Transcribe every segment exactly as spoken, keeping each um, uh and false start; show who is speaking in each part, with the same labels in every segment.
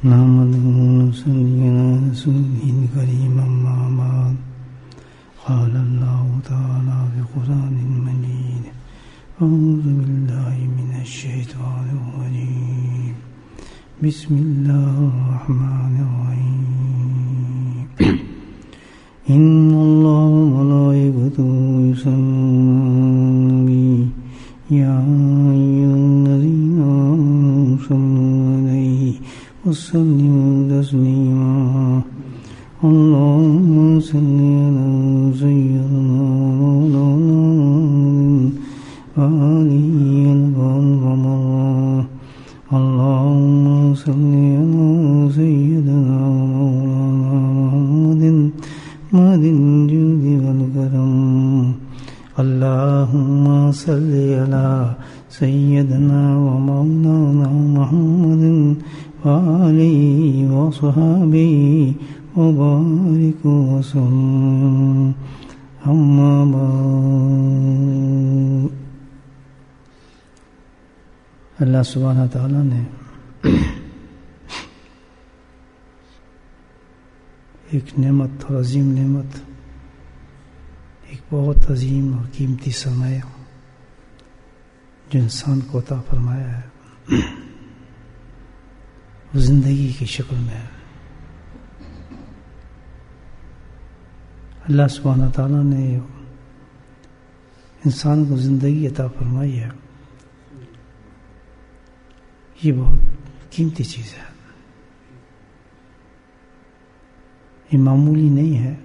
Speaker 1: نحمده ونصلي على رسوله الكريم أما بعد قال الله تعالى في القرآن المجيد أعوذ بالله من الشيطان الرجيم بسم الله الرحمن الرحيم إن الله وملائكته يصلون على النبي يا أيها الذين آمنوا صلوا عليه وسلموا تسليما اللهم صل على سيدنا ومولانا وآله الغر اللهم صل على سيدنا ومولانا محمد الجود والكرم اللهم صل على سيدنا ومولانا محمد وآله وصحبه وبارك وسلم أما بعد اللہ سبحانہ تعالیٰ نے ایک نعمت اور عظیم نعمت، ایک بہت عظیم اور قیمتی سرمایہ جو انسان کو عطا فرمایا ہے، وہ زندگی کی شکل میں ہے۔ اللہ سبحانہ تعالیٰ نے انسان کو زندگی عطا فرمائی ہے، یہ بہت قیمتی چیز ہے، یہ معمولی نہیں ہے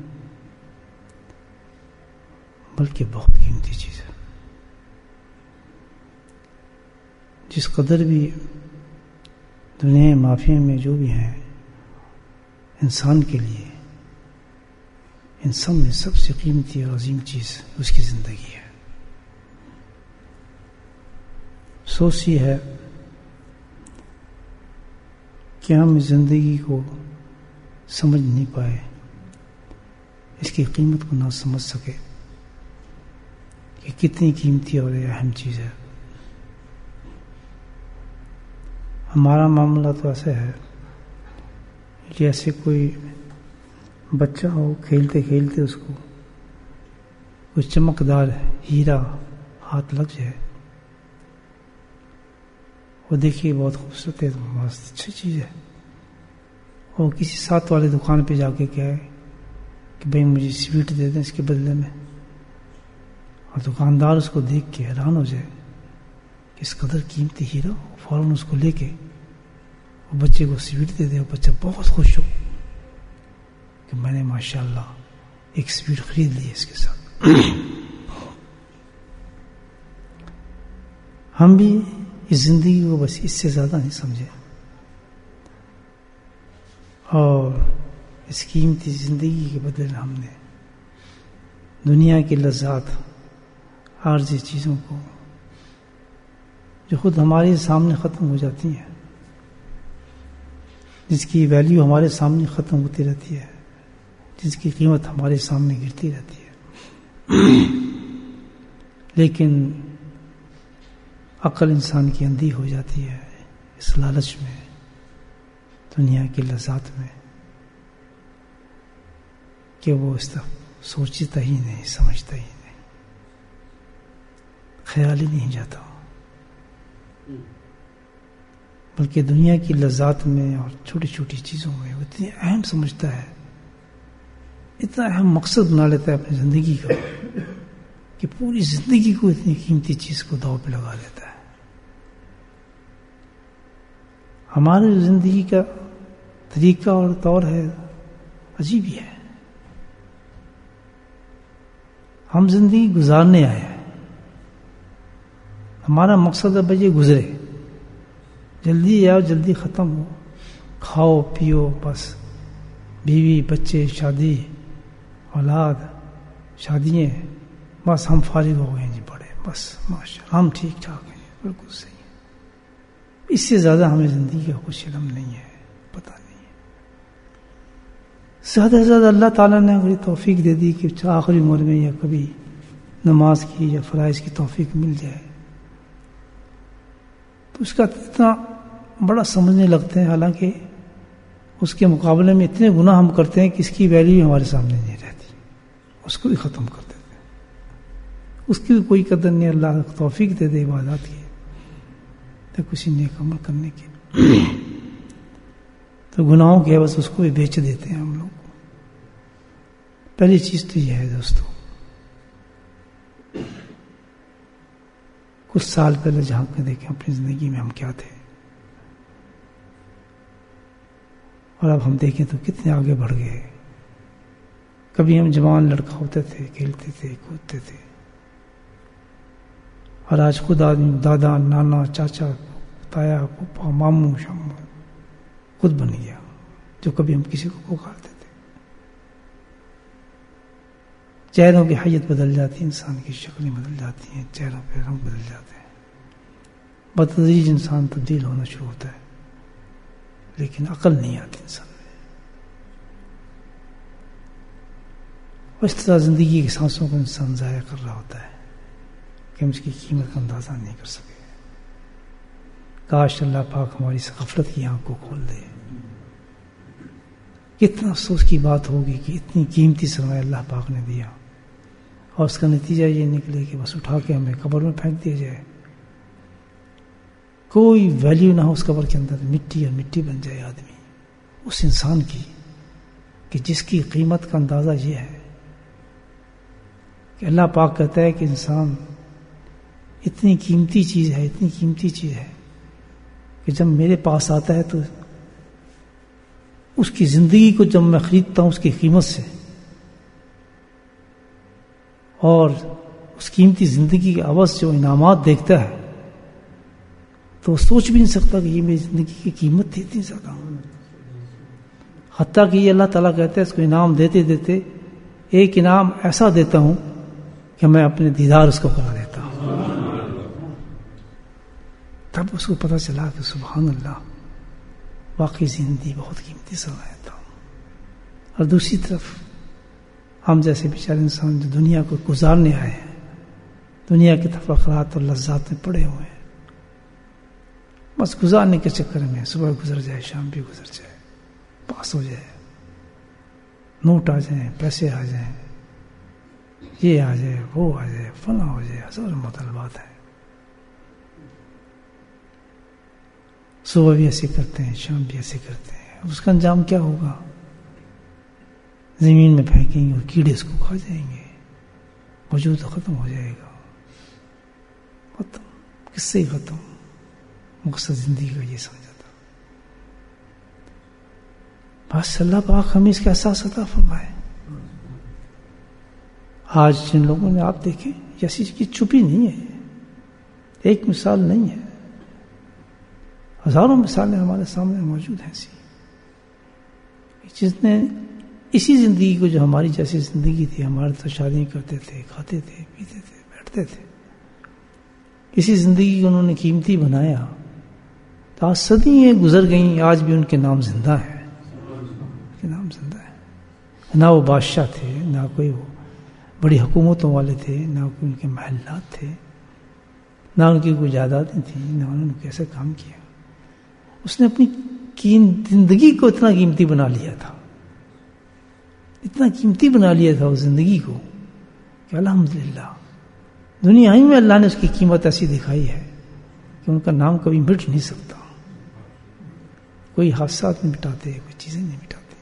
Speaker 1: بلکہ بہت قیمتی چیز ہے۔ جس قدر بھی دنیا معافی میں جو بھی ہیں انسان کے لیے، ان سب میں سب سے قیمتی اور عظیم چیز اس کی زندگی ہے۔ افسوس یہ ہے کہ ہم اس زندگی کو سمجھ نہیں پائے، اس کی قیمت کو نہ سمجھ سکے کہ کتنی قیمتی اور اہم چیز ہے۔ ہمارا معاملہ تو ایسا ہے جیسے کوئی بچہ ہو، کھیلتے کھیلتے اس کو کوئی چمکدار ہیرا ہاتھ لگ جائے، وہ دیکھیے بہت خوبصورت ہے، بہت اچھی چیز ہے، اور کسی ساتھ والے دکان پہ جا کے کہے کہ بھائی مجھے سویٹ دے دیں اس کے بدلے میں، اور دکاندار اس کو دیکھ کے حیران ہو جائے کہ اس قدر قیمتی ہیرا، فوراً اس کو لے کے وہ بچے کو سویٹ دے دے، اور بچہ بہت خوش ہو کہ میں نے ماشاءاللہ ایک سویٹ خرید لی اس کے ساتھ۔ ہم بھی اس زندگی کو بس اس سے زیادہ نہیں سمجھے، اور اس قیمتی زندگی کے بدلے ہم نے دنیا کی لذات، عارضی چیزوں کو جو خود ہمارے سامنے ختم ہو جاتی ہیں، جس کی ویلیو ہمارے سامنے ختم ہوتی رہتی ہے، جس کی قیمت ہمارے سامنے گرتی رہتی ہے، لیکن عقل انسان کی اندھی ہو جاتی ہے اس لالچ میں، دنیا کی لذات میں، کہ وہ اس طرح سوچتا ہی نہیں، سمجھتا ہی نہیں، خیال ہی نہیں جاتا، بلکہ دنیا کی لذات میں اور چھوٹی چھوٹی چیزوں میں وہ اتنی اہم سمجھتا ہے، اتنا اہم مقصد بنا لیتا ہے اپنی زندگی کا کہ پوری زندگی کو اتنی قیمتی چیز کو داؤ پہ لگا لیتا ہے۔ ہماری زندگی کا طریقہ اور طور ہے عجیب ہی ہے، ہم زندگی گزارنے آئے ہیں، ہمارا مقصد ہے بھائی یہ گزرے، جلدی آؤ جلدی ختم ہو، کھاؤ پیو، بس بیوی بچے، شادی، اولاد، شادیاں، بس ہم فارغ ہو گئے جی، بڑے بس ماشاء ہم ٹھیک ٹھاک ہیں، بالکل صحیح ہے۔ اس سے زیادہ ہمیں زندگی کا کچھ علم نہیں ہے، پتہ نہیں ہے۔ زیادہ سے زیادہ اللہ تعالیٰ نے اگر توفیق دے دی کہ آخری عمر میں یا کبھی نماز کی یا فرائض کی توفیق مل جائے تو اس کا اتنا بڑا سمجھنے لگتے ہیں، حالانکہ اس کے مقابلے میں اتنے گناہ ہم کرتے ہیں کہ اس کی ویلیو ہمارے سامنے نہیں رہتی، اس کو بھی ختم کر دیتے ہیں، اس کی بھی کوئی قدر نہیں. اللہ توفیق دے دے عبادات کی تو کسی نیک عمل کرنے کی، تو گناہوں کے عوض اس کو بھی بیچ دیتے ہیں ہم لوگ. پہلی چیز تو یہ ہے دوستو، کچھ سال پہلے جھانک کے دیکھیں اپنی زندگی میں ہم کیا تھے، اور اب ہم دیکھیں تو کتنے آگے بڑھ گئے. کبھی ہم جوان لڑکا ہوتے تھے، کھیلتے تھے، کودتے تھے، اور آج خود آدمی دادا، نانا، چاچا، تایا، پھوپھا، ماموں، شاموں خود بن گیا، جو کبھی ہم کسی کو پکارتے تھے. چہروں کی حیت بدل جاتی ہے، انسان کی شکلیں بدل جاتی ہیں، چہروں پہ رنگ بدل جاتے ہیں، بتدریج انسان تبدیل ہونا شروع ہوتا ہے، لیکن عقل نہیں آتی انسان میں. اس طرح زندگی کی سانسوں کو انسان ضائع کر رہا ہوتا ہے کہ ہم اس کی قیمت کا اندازہ نہیں کر سکے. کاش اللہ پاک ہماری اس غفلت کی آنکھ کو کھول دے. کتنا افسوس کی بات ہوگی کہ اتنی قیمتی سرمایہ اللہ پاک نے دیا اور اس کا نتیجہ یہ نکلے کہ بس اٹھا کے ہمیں قبر میں پھینک دیا جائے، کوئی ویلیو نہ ہو اس قبر کے اندر، مٹی اور مٹی بن جائے آدمی اس انسان کی کہ جس کی قیمت کا اندازہ یہ ہے کہ اللہ پاک کہتا ہے کہ انسان اتنی قیمتی چیز ہے، اتنی قیمتی چیز ہے کہ جب میرے پاس آتا ہے تو اس کی زندگی کو جب میں خریدتا ہوں اس کی قیمت سے، اور اس قیمتی زندگی کے عوض جو انعامات دیکھتا ہے تو وہ سوچ بھی نہیں سکتا کہ یہ میری زندگی کی قیمت تھی اتنی زیادہ. حتیٰ کہ یہ اللہ تعالیٰ کہتا ہے اس کو انعام دیتے دیتے ایک انعام ایسا دیتا ہوں کہ میں اپنے دیدار اس کو کرا دیتا ہوں. تب اس کو پتہ چلا کہ سبحان اللہ، واقعی زندگی بہت قیمتی سرمایہ تھا. اور دوسری طرف ہم جیسے بیچارے انسان جو دنیا کو گزارنے آئے ہیں، دنیا کے تفاخرات اور لذات میں پڑے ہوئے ہیں، بس گزارنے کے چکر میں صبح گزر جائے، شام بھی گزر جائے، پاس ہو جائے، نوٹ آ جائیں، پیسے آ جائیں، یہ آ جائے، وہ آ جائے، فلاں ہو جائے، ہزار مطالبات ہیں. صبح بھی ایسے کرتے ہیں، شام بھی ایسے کرتے ہیں. اس کا انجام کیا ہوگا؟ زمین میں پھینکیں گے اور کیڑے اس کو کھا جائیں گے، وجود ختم ہو جائے گا. ختم کس سے ختم؟ مقصد زندگی کا یہ سمجھا تھا. بس اللہ پاک ہمیں اس کا احساس عطا فرمائے. آج جن لوگوں نے آپ دیکھیں ایسی کی چھپی نہیں ہے، ایک مثال نہیں ہے، ہزاروں مثالیں ہمارے سامنے موجود ہیں ایسی، جس نے اسی زندگی کو جو ہماری جیسی زندگی تھی، ہمارے تو شادیاں کرتے تھے، کھاتے تھے، پیتے تھے، بیٹھتے تھے، اسی زندگی کو انہوں نے قیمتی بنایا. تو آج صدیاں گزر گئیں، آج بھی ان کے نام زندہ ہے، ان کے نام زندہ ہے. نہ وہ بادشاہ تھے، نہ کوئی وہ بڑی حکومتوں والے تھے، نہ کوئی ان کے محلات تھے، نہ ان کی کوئی جائیدادیں تھیں، نہ انہوں نے کیسے کام کیا. اس نے اپنی زندگی کو اتنا قیمتی بنا لیا تھا، اتنا قیمتی بنا لیا تھا اس زندگی کو کہ الحمدللہ دنیا ہی میں اللہ نے اس کی قیمت ایسی دکھائی ہے کہ ان کا نام کبھی مٹ نہیں سکتا. کوئی حادثات نہیں مٹاتے، کوئی چیزیں نہیں مٹاتے.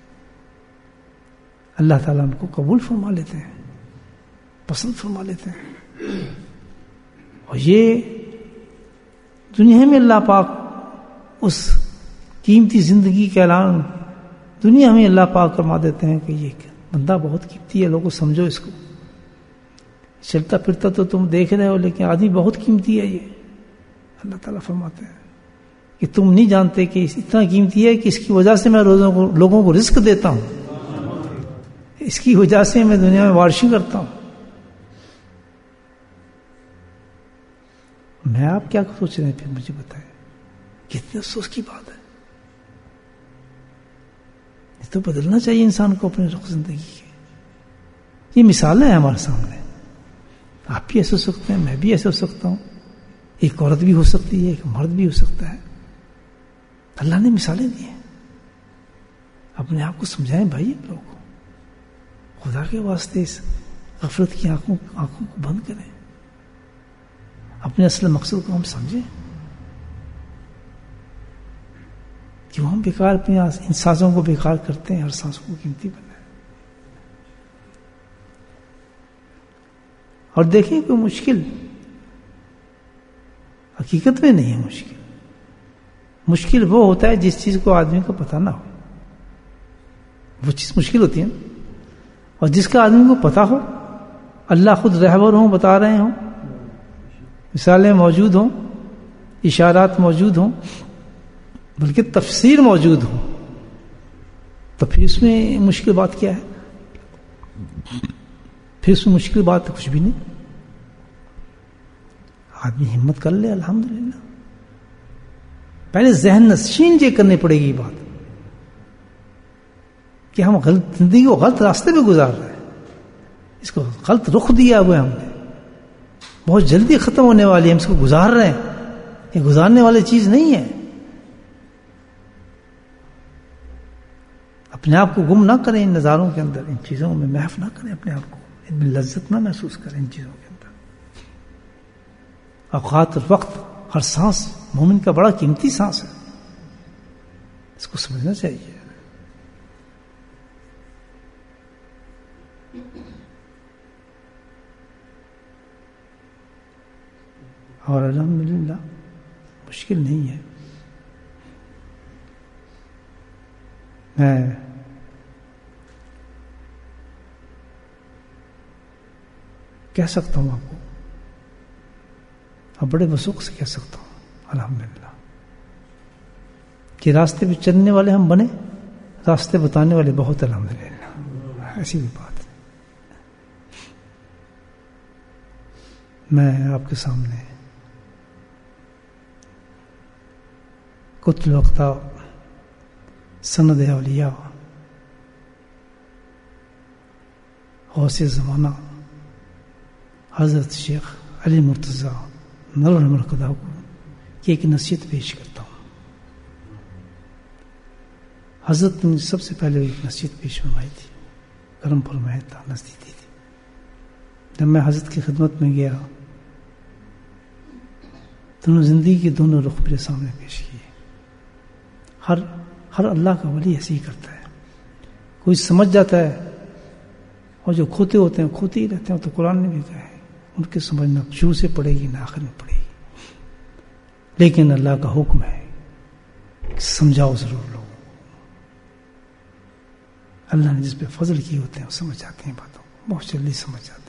Speaker 1: اللہ تعالیٰ ان کو قبول فرما لیتے ہیں، پسند فرما لیتے ہیں. اور یہ دنیا میں اللہ پاک اس قیمتی زندگی کا اعلان دنیا میں اللہ پاک فرما دیتے ہیں کہ یہ بندہ بہت قیمتی ہے، لوگوں سمجھو اس کو. چلتا پھرتا تو تم دیکھ رہے ہو، لیکن آدمی بہت قیمتی ہے. یہ اللہ تعالیٰ فرماتے ہیں کہ تم نہیں جانتے کہ اتنا قیمتی ہے کہ اس کی وجہ سے میں روزوں کو لوگوں کو رزق دیتا ہوں، اس کی وجہ سے میں دنیا میں وارشی کرتا ہوں. میں آپ کیا سوچ رہے ہیں پھر مجھے بتائیں، کتنے افسوس کی بات ہے. یہ تو بدلنا چاہیے انسان کو اپنے رخ زندگی کے. یہ مثالیں ہیں ہمارے سامنے. آپ بھی ایسے ہو سکتے ہیں، میں بھی ایسے ہو سکتا ہوں، ایک عورت بھی ہو سکتی ہے، ایک مرد بھی ہو سکتا ہے. اللہ نے مثالیں دی ہیں. اپنے آپ کو سمجھائیں بھائی آپ لوگوں کو، خدا کے واسطے اس غفلت کی آنکھوں آنکھوں کو بند کریں، اپنے اصل مقصد کو ہم سمجھیں. کیوں ہم بیکار اپنی ان سانسوں کو بیکار کرتے ہیں؟ ہر سانس کو قیمتی بنائیں. اور دیکھیں کوئی مشکل حقیقت میں نہیں ہے. مشکل مشکل وہ ہوتا ہے جس چیز کو آدمی کو پتہ نہ ہو، وہ چیز مشکل ہوتی ہے نا. اور جس کا آدمی کو پتہ ہو، اللہ خود رہبر ہوں، بتا رہے ہوں، مثالیں موجود ہوں، اشارات موجود ہوں، بلکہ تفسیر موجود ہو، تو پھر اس میں مشکل بات کیا ہے؟ پھر اس میں مشکل بات کچھ بھی نہیں. آدمی ہمت کر لے. الحمدللہ پہلے ذہن نشین یہ کرنی پڑے گی بات کہ ہم غلط زندگی کو غلط راستے پہ گزار رہے ہیں، اس کو غلط رخ دیا ہوا ہے ہم نے، بہت جلدی ختم ہونے والی ہے، ہم اس کو گزار رہے ہیں. یہ گزارنے والی چیز نہیں ہے. اپنے آپ کو گم نہ کریں ان نظاروں کے اندر، ان چیزوں میں محو نہ کریں اپنے آپ کو، ان میں لذت نہ محسوس کریں ان چیزوں کے اندر. اوقات اور وقت، ہر سانس مومن کا بڑا قیمتی سانس ہے، اس کو سمجھنا چاہیے. اور الحمدللہ مشکل نہیں ہے. میں کہہ سکتا ہوں آپ کو، اب بڑے وثوق سے کہہ سکتا ہوں الحمدللہ کہ راستے پہ چلنے والے ہم بنے، راستے بتانے والے بہت. الحمدللہ ایسی بھی بات ہے. میں آپ کے سامنے قطب الوقتا سند اولیاء غوث زمانہ حضرت شیخ علی مرتضیٰ نور المرقدہ کو کی ایک نصیحت پیش کرتا ہوں. حضرت نے سب سے پہلے ایک نصیحت پیش فرمائی تھی، کرم فرمایا تھا، نصیحت دی تھی. جب میں حضرت کی خدمت میں گیا تو انہوں نے زندگی کے دونوں رخ میرے سامنے پیش کیے. ہر ہر اللہ کا ولی ایسے ہی کرتا ہے. کوئی سمجھ جاتا ہے اور جو کھوتے ہوتے ہیں کھوتے ہی رہتے ہیں. تو قرآن نے بھی کہا ہے ان کی سمجھ نہ شروع سے پڑے گی نہ آخر میں پڑے گی، لیکن اللہ کا حکم ہے کہ سمجھاؤ ضرور لوگوں. اللہ نے جس پہ فضل کیے ہوتے ہیں وہ سمجھ جاتے ہیں باتوں کو، بہت جلدی سمجھ جاتے ہیں.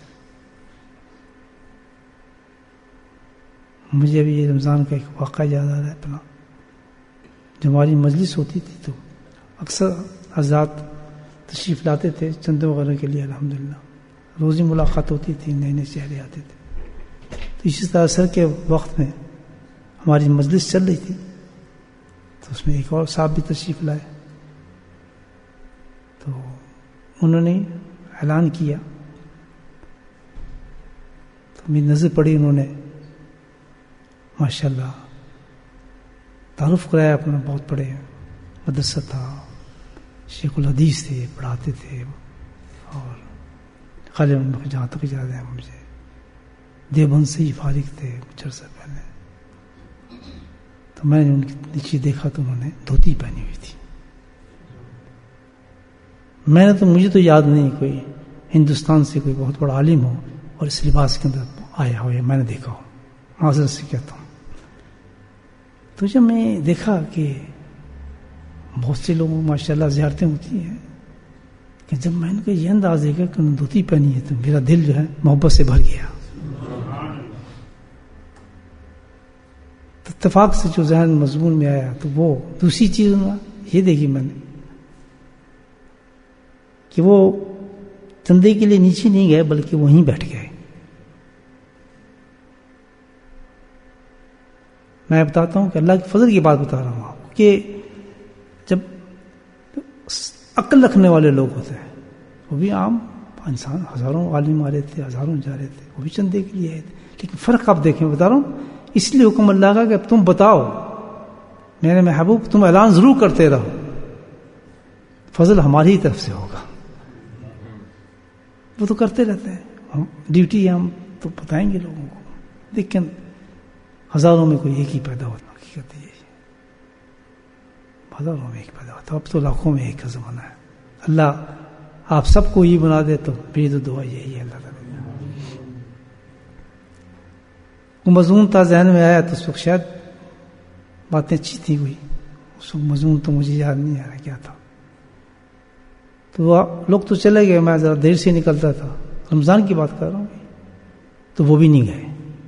Speaker 1: مجھے ابھی یہ رمضان کا ایک واقعہ یاد آ رہا ہے اپنا. جب ہماری مجلس ہوتی تھی تو اکثر حضرات تشریف لاتے تھے چندے وغیرہ کے لیے. الحمدللہ روزی ملاقات ہوتی تھی، نئے نئے چہرے آتے تھے. تو اسی طرح سر کے وقت میں ہماری مجلس چل رہی تھی تو اس میں ایک اور صاحب بھی تشریف لائے. تو انہوں نے اعلان کیا تو میری نظر پڑی، انہوں نے ماشاءاللہ تعارف کرایا اپنا. بہت بڑے مدرسہ تھا، شیخ الحدیث تھے، پڑھاتے تھے. اور غالباً جہاں تک یاد ہے مجھے دیوبند سے ہی فارغ تھے کچھ عرصہ پہلے. تو میں نے ان کے نیچے دیکھا تو انہوں نے دھوتی پہنی ہوئی تھی. میں نے تو مجھے تو یاد نہیں کوئی ہندوستان سے کوئی بہت بڑا عالم ہو اور اس لباس کے اندر آیا ہو، یا میں نے دیکھا ہو. معذرت سے کہتا ہوں. تو جب میں دیکھا کہ بہت سے لوگوں ماشاءاللہ زیارتیں ہوتی ہیں، کہ جب میں نے یہ انداز دیکھا کہ انہوں نے دھوتی پہنی ہے تو میرا دل جو ہے محبت سے بھر گیا. تو اتفاق سے جو ذہن مضمون میں آیا تو وہ دوسری چیز یہ دیکھی میں نے کہ وہ چندے کے لیے نیچے نہیں گئے بلکہ وہیں بیٹھ گئے. میں بتاتا ہوں کہ اللہ کے فضل کی بات بتا رہا ہوں آپ کو، کہ جب عقل رکھنے والے لوگ ہوتے ہیں، وہ بھی عام انسان، ہزاروں عالم آ رہے تھے، ہزاروں جا رہے تھے، وہ بھی چندے کے لیے آئے تھے. لیکن فرق آپ دیکھیں، بتا رہا ہوں اس لیے حکم اللہ کا کہ تم بتاؤ میرے محبوب، تم اعلان ضرور کرتے رہو. فضل ہماری ہی طرف سے ہوگا. وہ تو کرتے رہتے ہیں, ہم ڈیوٹی ہم تو بتائیں گے لوگوں کو, لیکن ہزاروں میں کوئی ایک ہی پیدا ہوتا. حقیقت یہ ہزاروں میں ایک پیدا ہوتا, اب تو لاکھوں میں ایک کا زمانہ ہے. اللہ آپ سب کو یہ بنا دے تو میری تو دعا یہی ہے. اللہ تعالیٰ وہ مضمون تھا ذہن میں آیا تو اس وقت شاید باتیں اچھی تھی کوئی, اس وقت مضمون تو مجھے یاد نہیں آ رہا کیا تھا. تو لوگ تو چلے گئے, میں ذرا دیر سے نکلتا تھا, رمضان کی بات کر رہا ہوں, تو وہ بھی نہیں گئے.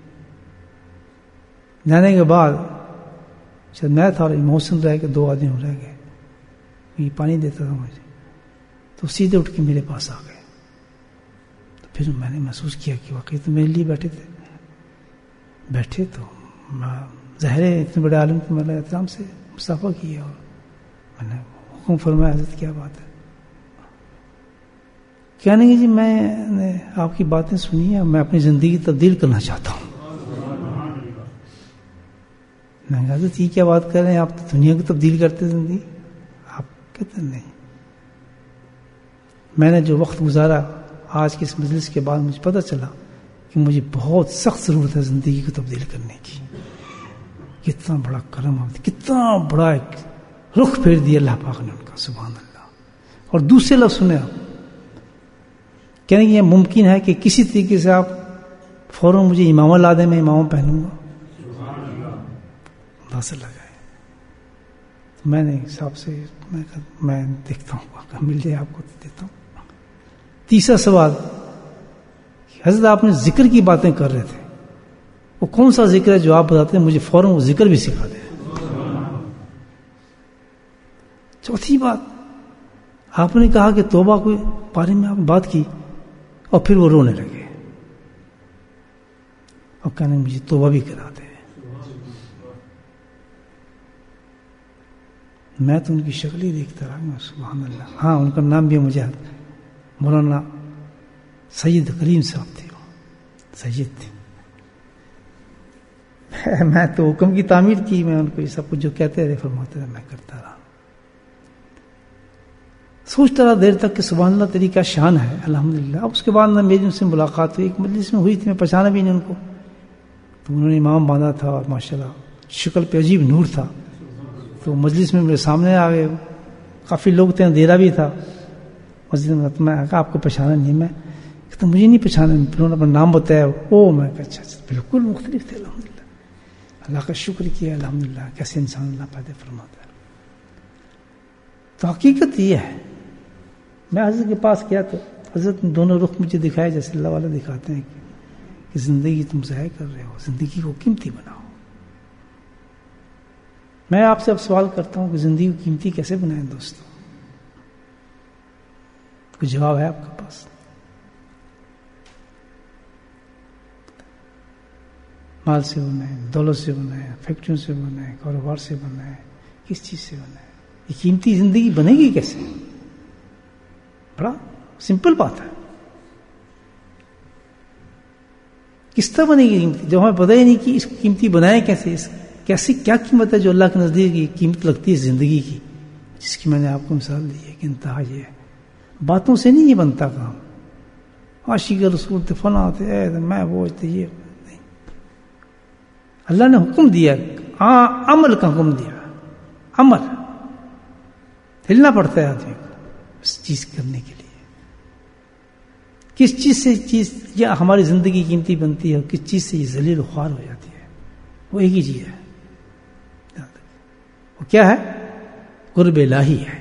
Speaker 1: جانے کے بعد شاید میں تھا اور محسن رہ کے دو آدمی رہ گئے, یہ پانی دیتا تھا مجھے, تو سیدھے اٹھ کے میرے پاس آ گئے. تو پھر میں نے محسوس کیا کہ واقعی تو میرے لیے بیٹھے تھے. بیٹھے تو ظاہر ہے اتنے بڑے عالم کو میں نے احترام سے مصافحہ کیا اور میں نے حکم فرمایا, حضرت کیا بات ہے؟ کہنے کہ جی میں نے آپ کی باتیں سنی ہیں, میں اپنی زندگی تبدیل کرنا چاہتا ہوں. میں نے کہا حضرت یہ کیا بات کر رہے ہیں, آپ تو دنیا کو تبدیل کرتے زندگی. آپ کہتے نہیں, میں نے جو وقت گزارا آج کے اس مجلس کے بعد مجھے پتہ چلا کہ مجھے بہت سخت ضرورت ہے زندگی کو تبدیل کرنے کی. کتنا بڑا کرم ہے, کتنا بڑا ایک رخ پھیر دیا اللہ پاک نے ان کا, سبحان اللہ. اور دوسرے لفظ سنے آپ, کہنے کہ یہ ممکن ہے کہ کسی طریقے سے آپ فوراً مجھے امامہ لا دیں, میں امامہ پہنوں گا. اندازہ لگائے. تو میں نے حساب سے میں میں دیکھتا ہوں مل جائے آپ کو دیتا ہوں. تیسرا سوال, حضرت آپ نے ذکر کی باتیں کر رہے تھے, وہ کون سا ذکر ہے جو آپ بتاتے ہیں, مجھے فوراً وہ ذکر بھی سکھا دیں. چوتھی بات, آپ نے کہا کہ توبہ کے بارے میں آپ نے بات کی اور پھر وہ رونے لگے اور کہنے مجھے توبہ بھی کرا دے. میں تو ان کی شکل ہی دیکھتا رہا, سبحان اللہ. ہاں ان کا نام بھی مجھے مولانا سید کریم صاحب تھے, سید تھے. میں تو حکم کی تعمیر کی, میں ان کو یہ سب کچھ جو کہتے رہے فرماتے رہے, میں کرتا رہا. سوچتا رہا دیر تک کہ سبحان اللہ تیری کیا شان ہے, الحمدللہ. اب اس کے بعد نہ میری ان سے ملاقات ہوئی, ایک مجلس میں ہوئی تھی, میں پہچانا بھی نہیں ان کو. تو انہوں نے امام باندھا تھا اور ماشاءاللہ شکل پہ عجیب نور تھا. تو مجلس میں میرے سامنے آ گئے, کافی لوگ تھے, اندھیرا بھی تھا مسجد میں. میں کہا آپ کو پہچانا نہیں, میں تو مجھے نہیں پہچانا. پھر انہوں نے اپنا نام بتایا, او میں کہا اچھا بالکل مختلف تھے. الحمدللہ, اللہ کا شکر کیا, الحمدللہ. کیسے انسان اللہ پیدا فرماتا ہے. تو حقیقت یہ ہے, میں حضرت کے پاس گیا تو حضرت نے دونوں رخ مجھے دکھائے جیسے اللہ والے دکھاتے ہیں کہ زندگی تم ضائع کر رہے ہو, زندگی کو قیمتی بناؤ. میں آپ سے اب سوال کرتا ہوں کہ زندگی کو قیمتی کیسے بنائیں دوستوں؟ کوئی جواب ہے آپ کے پاس؟ مال سے بنائیں, دولت سے بنائیں, فیکٹریوں سے بنائیں, کاروبار سے بنائیں, کس چیز سے بنائیں؟ یہ قیمتی زندگی بنے گی کیسے؟ بڑا سمپل بات ہے. کس طرح بنے گی قیمتی, جو ہمیں پتہ ہی نہیں کہ اس کو قیمتی بنائیں کیسے, اس کیسی کیا قیمت ہے جو اللہ کے نزدیک کی قیمت لگتی ہے زندگی کی, جس کی میں نے آپ کو مثال دی ہے کہ انتہا یہ ہے. باتوں سے نہیں یہ بنتا کام, عاشق رسول تھے, فلاں تھے, میں وہ تھے, یہ نہیں. اللہ نے حکم دیا, ہاں عمل کا حکم دیا. عمل ہلنا پڑتا ہے آدمی کو اس چیز کرنے کے لیے. کس چیز سے چیز یا ہماری زندگی قیمتی بنتی ہے اور کس چیز سے یہ ذلیل و خوار ہو جاتی ہے, وہ ایک ہی چیز ہے. وہ کیا ہے؟ قرب الہی ہے.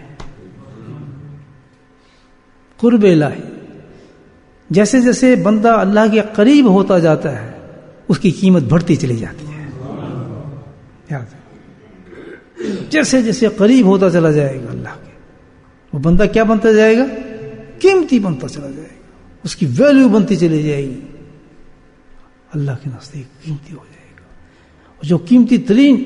Speaker 1: قرب الہی. جیسے جیسے بندہ اللہ کے قریب ہوتا جاتا ہے اس کی قیمت بڑھتی چلی جاتی ہے. یاد ہے, جیسے جیسے قریب ہوتا چلا جائے گا اللہ کے, وہ بندہ کیا بنتا جائے گا؟ قیمتی بنتا چلا جائے گا. اس کی ویلیو بنتی چلی جائے گی, اللہ کے نزدیک قیمتی ہو جائے گا. اور جو قیمتی ترین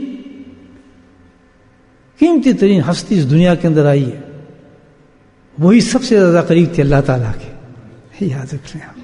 Speaker 1: قیمتی ترین ہستی اس دنیا کے اندر آئی ہے وہی سب سے زیادہ قریب تھی اللہ تعالیٰ کے. یاد رکھ لیں آپ.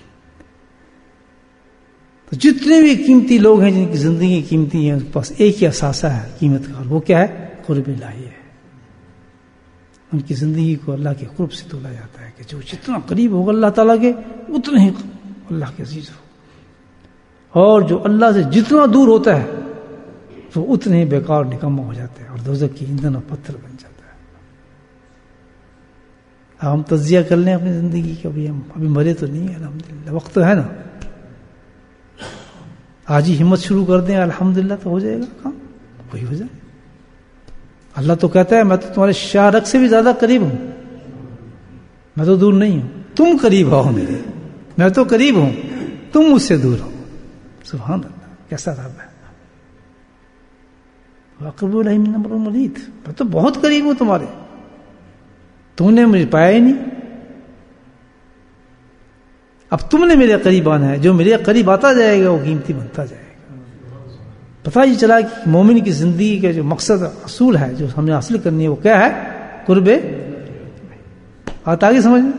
Speaker 1: تو جتنے بھی قیمتی لوگ ہیں جن کی زندگی قیمتی ہیں, اس کے پاس ایک ہی اثاثہ ہے قیمت کا, اور وہ کیا ہے؟ قرب الہی ہے. ان کی زندگی کو اللہ کے قرب سے تولا جاتا ہے کہ جو جتنا قریب ہوگا اللہ تعالیٰ کے اتنا ہی اللہ کے عزیز ہو، اور جو اللہ سے جتنا دور ہوتا ہے وہ اتنے ہی بیکار نکما ہو جاتا ہے اور دوزخ کی ایندھن اور پتھر بن جاتا ہے۔ اب ہم تجزیہ کر لیں اپنی زندگی کا، ابھی ہم ابھی مرے تو نہیں ہیں الحمدللہ، وقت تو ہے نا، آج ہی ہمت شروع کر دیں الحمدللہ تو ہو جائے گا کام، وہی ہو جائے۔ اللہ تو کہتا ہے میں تو تمہارے شاہ رگ سے بھی زیادہ قریب ہوں، میں تو دور نہیں ہوں، تم قریب ہو میرے، میں تو قریب ہوں تم مجھ سے دور ہو۔ سبحان اللہ، کیسا رب ہے۔ واقب الرحیم نمبر ملید، میں تو بہت قریب ہوں تمہارے، تم نے مجھے پایا ہی نہیں، اب تم نے میرے قریب آنا ہے، جو میرے قریب آتا جائے گا وہ قیمتی بنتا جائے گا۔ پتہ ہی چلا کہ مومن کی زندگی کا جو مقصد اصول ہے جو ہمیں حاصل کرنی ہے وہ کیا ہے؟ قرب۔ آتا آگے سمجھ میں؟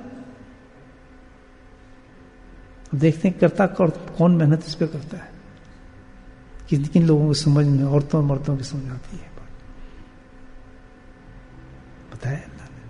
Speaker 1: دیکھتے ہیں کرتا کون محنت اس پہ کرتا ہے، کن کن لوگوں کو سمجھ میں، عورتوں اور مردوں کی سمجھ آتی ہے، بتایا اللہ نے۔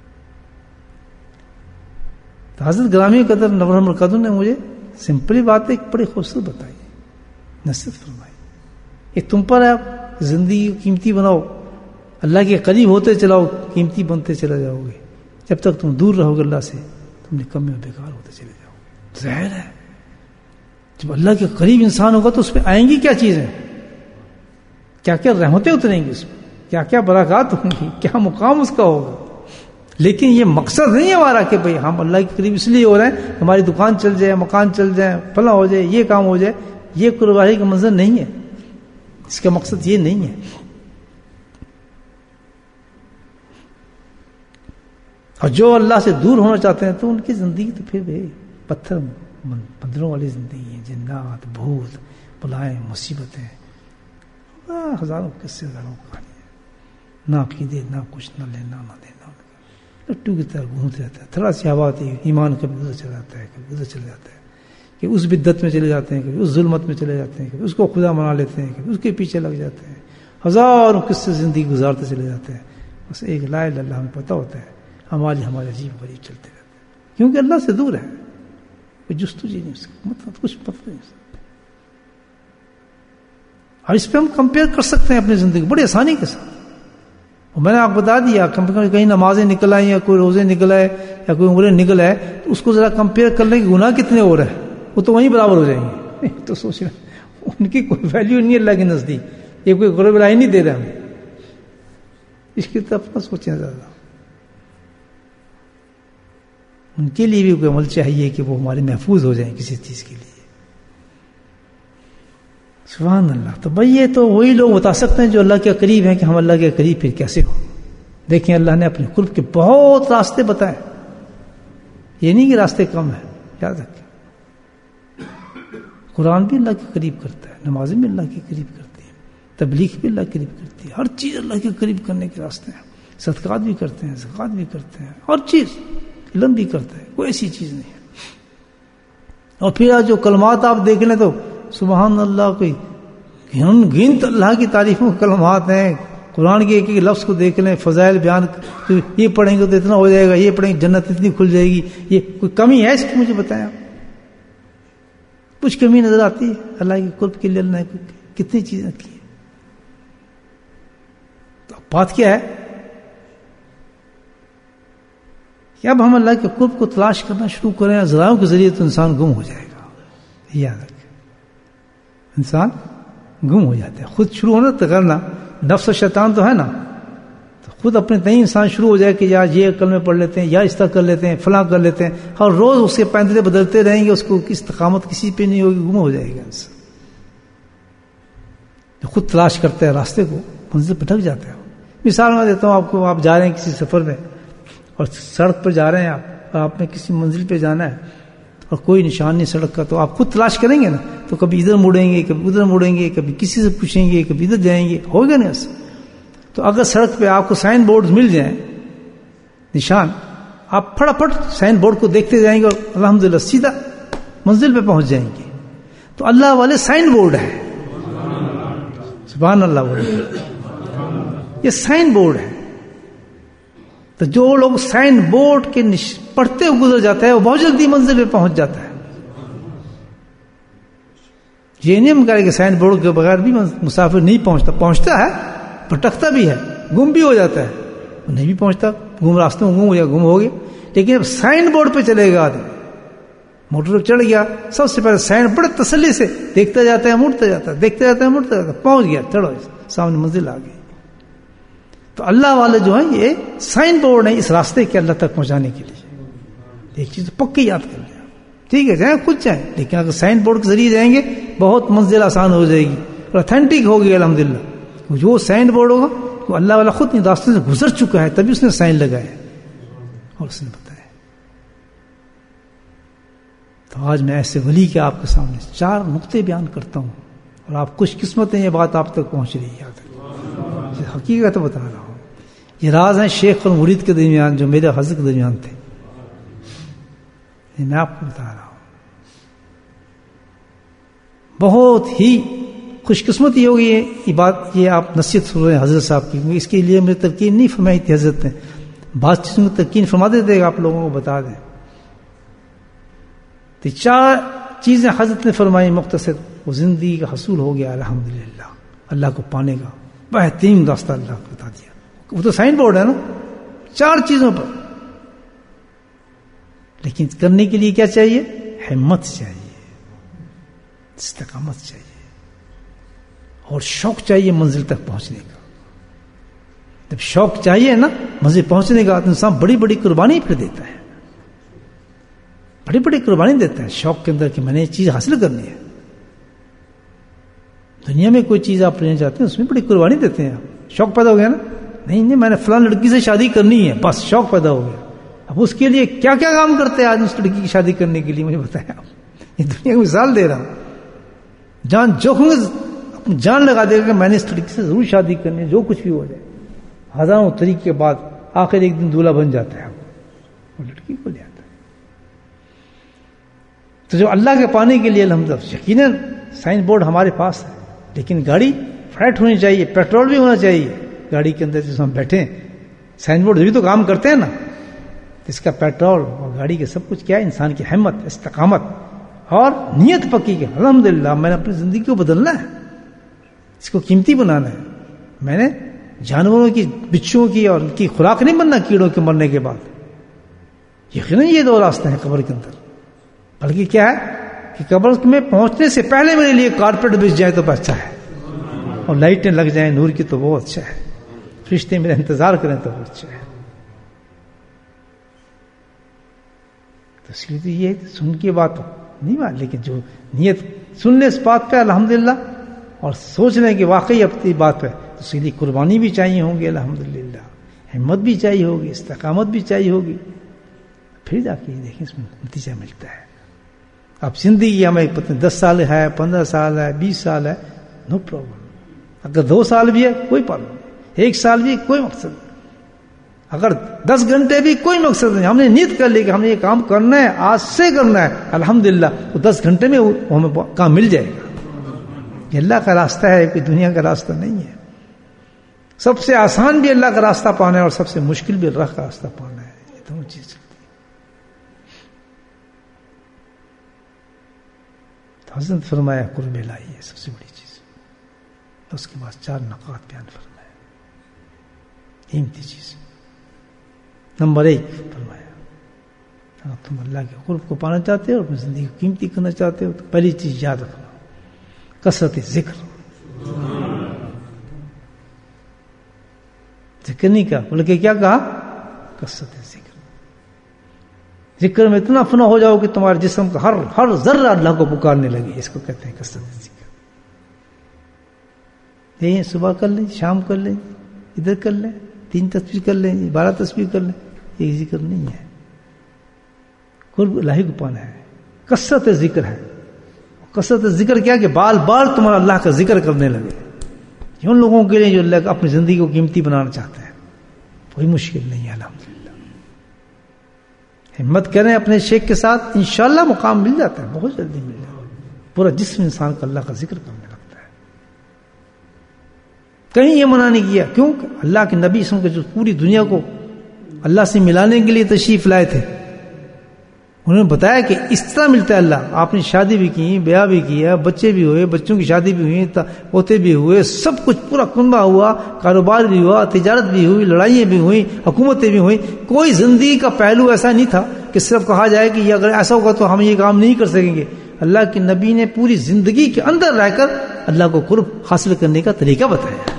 Speaker 1: تو حضرت گرامی قدر نور مرکزوں نے مجھے سمپلی بات ایک بڑی خوبصورت بتائی، نصیحت فرمائی کہ تم پر ہے زندگی قیمتی بناؤ، اللہ کے قریب ہوتے چلاؤ، قیمتی بنتے چلے جاؤ گے، جب تک تم دور رہو گے اللہ سے تم نکمے اور بیکار ہوتے چلے جاؤ گے۔ ظاہر ہے جب اللہ کے قریب انسان ہوگا تو اس پہ آئیں گی کیا چیزیں، کیا کیا رحمتیں اتریں گی اس پہ، کیا کیا برکات ہوں گی، کیا مقام اس کا ہوگا۔ لیکن یہ مقصد نہیں ہے ہمارا کہ بھئی ہم اللہ کے قریب اس لیے ہو رہے ہیں ہماری دکان چل جائے، مکان چل جائے، فلاں ہو جائے، یہ کام ہو جائے، یہ قربانی کا منظر نہیں ہے، اس کا مقصد یہ نہیں ہے۔ اور جو اللہ سے دور ہونا چاہتے ہیں تو ان کی زندگی تو پھر بھی پتھر بندروں والی زندگی ہے، جنات، بھوت، بلائیں، مصیبتیں، ہزاروں قصے، ہزاروں کہانی ہے، نہ عقیدے، نہ کچھ، نہ لینا نہ دینا، لٹو کی طرح گھومتے رہتا ہے، تھوڑا سی ہوا آتی ہے ایمان کبھی ادھر چلا جاتا ہے، کبھی ادھر چلا جاتا ہے، کہ اس بدعت میں چلے جاتے ہیں، کبھی اس ظلمت میں چلے جاتے ہیں، کبھی اس کو خدا بنا لیتے ہیں، کبھی اس کے پیچھے لگ جاتے ہیں، ہزاروں قصے زندگی گزارتے چلے جاتے ہیں، بس ایک لا الہ الا اللہ ہمیں پتہ ہوتا ہے، ہمارے ہمارے عجیب غریب چلتے رہتے ہیں، کیونکہ اللہ سے دور ہے، کوئی جستجو نہیں اس کا، مطلب کچھ پتہ نہیں۔ اور اس پہ ہم کمپیئر کر سکتے ہیں اپنی زندگی بڑی آسانی کے ساتھ، اور میں نے آپ کو بتا دیا کہیں نمازیں نکل آئیں یا کوئی روزے نکل آئے یا کوئی عمریں نکل آئے تو اس کو ذرا کمپیئر کر لیں کہ گناہ کتنے ہو رہے ہیں، وہ تو وہیں برابر ہو جائیں گے، تو سوچنا ان کی کوئی ویلیو نہیں ہے اللہ کے نزدیک، یہ کوئی قرب الہی نہیں دے رہے ہمیں، اس کی طرف نہ سوچیں زیادہ۔ ان کے لیے بھی کوئی عمل چاہیے کہ وہ ہمارے محفوظ ہو جائیں کسی چیز کے لیے۔ سبحان اللہ۔ تو بھائی یہ تو وہی لوگ بتا سکتے ہیں جو اللہ کے قریب ہیں کہ ہم اللہ کے قریب پھر کیسے ہو۔ دیکھیں اللہ نے اپنے قرب کے بہت راستے بتائے، یہ نہیں کہ راستے کم ہیں، یاد رکھیں قرآن بھی اللہ کے قریب کرتا ہے، نمازیں بھی اللہ کے قریب کرتی ہیں، تبلیغ بھی اللہ کے قریب کرتی ہے، ہر چیز اللہ کے قریب کرنے کے راستے ہیں، صدقات بھی کرتے ہیں، زکوٰۃ بھی کرتے ہیں، ہر چیز، علم بھی کرتا ہے، کوئی ایسی چیز نہیں ہے۔ اور پھر جو کلمات آپ دیکھ لیں تو سبحان اللہ، کوئی گنت اللہ کی تعریفوں کے کلمات ہیں، قرآن کے ایک ایک لفظ کو دیکھ لیں، فضائل بیان، یہ پڑھیں گے تو اتنا ہو جائے گا، یہ پڑھیں گے جنت اتنی کھل جائے گی، یہ کوئی کمی ہے اس کی؟ مجھے بتائیں آپ، کچھ کمی نظر آتی ہے اللہ کے قرب کے لیے؟ اللہ نے کتنی چیزیں کی ہیں۔ تو بات کیا ہے کہ اب ہم اللہ کے قرب کو تلاش کرنا شروع کریں ذرائعوں کے ذریعے تو انسان گم ہو جائے گا، یاد رکھیں انسان گم ہو جاتا ہے۔ خود شروع ہونا تو کرنا، نفس و شیطان تو ہے نا، تو خود اپنے تئیں انسان شروع ہو جائے کہ یا یہ کلمے پڑھ لیتے ہیں، یا اس طرح کر لیتے ہیں، فلاں کر لیتے ہیں، اور روز اس کے پیندلے بدلتے رہیں گے، اس کو استقامت کسی پہ نہیں ہوگی، گم ہو جائے گا انسان۔ خود تلاش کرتا ہے راستے کو، منزل پہ ڈھک جاتا ہے۔ مثال میں دیتا ہوں آپ کو، آپ جا رہے ہیں کسی سفر میں اور سڑک پر جا رہے ہیں آپ، اور آپ نے کسی منزل پہ جانا ہے اور کوئی نشان نہیں سڑک کا، تو آپ خود تلاش کریں گے نا، تو کبھی ادھر مڑیں گے، کبھی ادھر مڑیں گے، کبھی کسی سے پوچھیں گے، کبھی ادھر جائیں گے، ہوگا نا ایسا۔ تو اگر سڑک پہ آپ کو سائن بورڈ مل جائیں، نشان، آپ پھٹافٹ سائن بورڈ کو دیکھتے جائیں گے اور الحمدللہ سیدھا منزل پہ پہنچ جائیں گے۔ تو اللہ والے سائن بورڈ ہے، سبحان اللہ بولے، یہ سائن بورڈ ہے، تو جو لوگ سائن بورڈ کے پڑھتے ہوئے گزر جاتا ہے وہ بہت جلدی منزل پہ پہنچ جاتا ہے. یہ نہیں ہم کہہ رہے کہ سائن بورڈ کے بغیر بھی مسافر نہیں پہنچتا، پہنچتا ہے، بھٹکتا بھی ہے، گم بھی ہو جاتا ہے، نہیں بھی پہنچتا، گم راستے میں گم ہو گیا گم ہو گیا. لیکن اب سائن بورڈ پہ چلے گا آدمی، موٹر پہ چڑھ گیا، سب سے پہلے سائن بڑے تسلی سے دیکھتا جاتا ہے، مڑتا جاتا ہے، دیکھتا جاتا ہے، مڑتا جاتا ہے، پہنچ گیا، چڑھو سامنے منزل آ گئی. تو اللہ والے جو ہیں یہ سائن بورڈ ہیں اس راستے کے اللہ تک پہنچانے کے لیے. ایک چیز پکی یاد کر لیں، ٹھیک ہے جائیں خود جائیں، لیکن اگر سائن بورڈ کے ذریعے جائیں گے بہت منزل آسان ہو جائے گی اور اتھینٹک ہوگی. الحمدللہ جو سائن بورڈ ہوگا وہ اللہ والا خود ان راستے سے گزر چکا ہے تبھی اس نے سائن لگایا اور اس نے بتایا. تو آج میں ایسے ولی کے آپ کے سامنے چار نقطے بیان کرتا ہوں اور آپ خوش قسمت ہیں یہ بات آپ تک پہنچ رہی ہے. حقیقت بتا رہا ہوں، یہ راز ہیں شیخ اور مرید کے درمیان جو میرے حضرت کے درمیان تھے، یہ میں آپ کو بتا رہا ہوں. بہت ہی خوش قسمتی ہوگی یہ بات، یہ آپ نصیحت سن رہے ہیں حضرت صاحب کی. اس کے لیے میری تلقین نہیں فرمائی تھی حضرت نے، بعض چیزوں کی تلقین فرما دیتے آپ لوگوں کو بتا دیں. تو چار چیزیں حضرت نے فرمائی مختصر، وہ زندگی کا حصول ہو گیا الحمدللہ. اللہ کو پانے کا بہترین راستہ اللہ کو بتا دیا. وہ تو سائن بورڈ ہے نا چار چیزوں پر. لیکن کرنے کے لیے کیا چاہیے؟ ہمت چاہیے، استقامت چاہیے اور شوق چاہیے منزل تک پہنچنے کا. جب شوق چاہیے نا منزل پہنچنے کا تو انسان بڑی بڑی قربانی پھر دیتا ہے، بڑی بڑی قربانی دیتا ہے شوق کے اندر کہ میں نے یہ چیز حاصل کرنی ہے. دنیا میں کوئی چیز آپ لینا چاہتے ہیں اس میں بڑی قربانی دیتے ہیں آپ. شوق پیدا ہو گیا نا، نہیں نہیں میں نے فلاں لڑکی سے شادی کرنی ہے، بس شوق پیدا ہو گیا. اب اس کے لیے کیا کیا کام کرتے ہیں آج اس لڑکی کی شادی کرنے کے لیے مجھے بتائیں آپ. یہ دنیا کی مثال دے رہا ہوں. جان جوخم جان لگا دے گا کہ میں نے اس لڑکی سے ضرور شادی کرنی ہے، جو کچھ بھی ہو جائے. ہزاروں طریقے کے بعد آخر ایک دن دولہا بن جاتا ہے وہ لڑکی کو لے آتا ہے. تو جو اللہ کے پانے کے لیے الحمدللہ یقیناً سائن بورڈ ہمارے پاس ہے، لیکن گاڑی فلیٹ ہونی چاہیے، پیٹرول بھی ہونا چاہیے گاڑی کے اندر. جس ہم بیٹھے سائن بورڈ بھی تو کام کرتے ہیں نا. اس کا پیٹرول اور گاڑی کے سب کچھ کیا ہے؟ انسان کی ہمت، استقامت اور نیت پکی کہ الحمدللہ میں نے اپنی زندگی کو بدلنا ہے، اس کو قیمتی بنانا ہے. میں نے جانوروں کی، بچھوؤں کی اور ان کی خوراک نہیں بننا کیڑوں کے مرنے کے بعد. یقیناً یہ دو راستے ہیں قبر کے اندر. بلکہ کیا ہے کہ قبر میں پہنچنے سے پہلے میرے لیے کارپیٹ بچ جائے تو اچھا ہے اور لائٹیں لگ جائیں نور کی تو بہت اچھا ہے، فرشتے میرا انتظار کریں تو بہت اچھا ہے. تو اس لیے یہ سن کے بات نہیں بات، لیکن جو نیت سن لے اس بات پہ الحمدللہ اور سوچ لیں کہ واقعی اپنی بات پہ، تو اس کے لیے قربانی بھی چاہیے ہوں گی الحمدللہ، ہمت بھی چاہیے ہوگی، استقامت بھی چاہیے ہوگی. پھر جا کے دیکھیں اس میں نتیجہ ملتا ہے. اب زندگی ہمیں پتہ دس سال ہے، پندرہ سال ہے، بیس سال ہے، نو پرابلم. اگر دو سال بھی ہے کوئی پرابلم نہیں، ایک سال بھی کوئی مقصد نہیں، اگر دس گھنٹے بھی کوئی مقصد نہیں. ہم نے نیت کر لی کہ ہم نے یہ کام کرنا ہے، آج سے کرنا ہے، الحمدللہ وہ دس گھنٹے میں ہمیں کام مل جائے گا. یہ اللہ کا راستہ ہے، کوئی دنیا کا راستہ نہیں ہے. سب سے آسان بھی اللہ کا راستہ پانا ہے اور سب سے مشکل بھی اللہ کا راستہ پانا ہے. یہ دونوں چیز حضرت فرمایا قرب الہی ہے سب سے بڑی چیز. اس کے بعد چار نقاط بیان فرمایا قیمتی چیز. نمبر ایک فرمایا اگر تم اللہ کے قرب کو پانا چاہتے ہو اور اپنی زندگی کو قیمتی کرنا چاہتے ہو تو پہلی چیز یاد رکھنا کثرت ذکر. ذکر نہیں کہا بلکہ کیا کہا؟ کثرت ذکر. ذکر میں اتنا فنا ہو جاؤ کہ تمہارے جسم کا ہر ہر ذرہ اللہ کو پکارنے لگے. اس کو کہتے ہیں کثرت ذکر. یہ صبح کر لیں، شام کر لیں، ادھر کر لیں، تین تصویر کر لیں، بارہ تصویر کر لیں، یہ ذکر نہیں ہے. قرب الہی کو پانا ہے، کثرت ذکر ہے. کثرت ذکر کیا کہ بال بال تمہارا اللہ کا ذکر کرنے لگے. ان لوگوں کے لیے جو اللہ کا اپنی زندگی کو قیمتی بنانا چاہتے ہیں کوئی مشکل نہیں ہے. الحمدللہ ہمت کریں اپنے شیخ کے ساتھ، انشاءاللہ مقام مل جاتا ہے، بہت جلدی مل جاتا ہے. پورا جسم انسان کا اللہ کا ذکر کرنے لگتا ہے. کہیں یہ منع نہیں کیا، کیوں کہ اللہ کے نبی اسلام کے جو پوری دنیا کو اللہ سے ملانے کے لیے تشریف لائے تھے. انہوں نے بتایا کہ اس طرح ملتا ہے اللہ. آپ نے شادی بھی کی, بیاہ بھی کیا, بچے بھی ہوئے, بچوں کی شادی بھی ہوئی, پوتے بھی ہوئے, سب کچھ پورا کنبہ ہوا, کاروبار بھی ہوا, تجارت بھی ہوئی, لڑائیاں بھی ہوئیں, حکومتیں بھی ہوئیں. کوئی زندگی کا پہلو ایسا نہیں تھا کہ صرف کہا جائے کہ اگر ایسا ہوگا تو ہم یہ کام نہیں کر سکیں گے. اللہ کے نبی نے پوری زندگی کے اندر رہ کر اللہ کو قرب حاصل کرنے کا طریقہ بتایا.